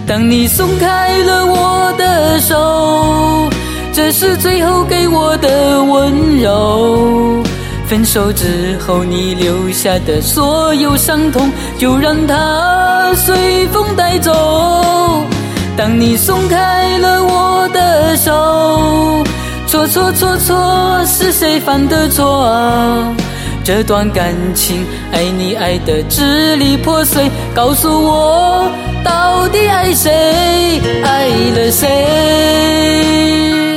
当你松开了我的手，这是最后给我的温柔。分手之后你留下的所有伤痛，就让它随风带走。当你松开了我的手，错错错错，是谁犯的错啊？这段感情爱你爱得支离破碎，告诉我到底爱谁，爱了谁？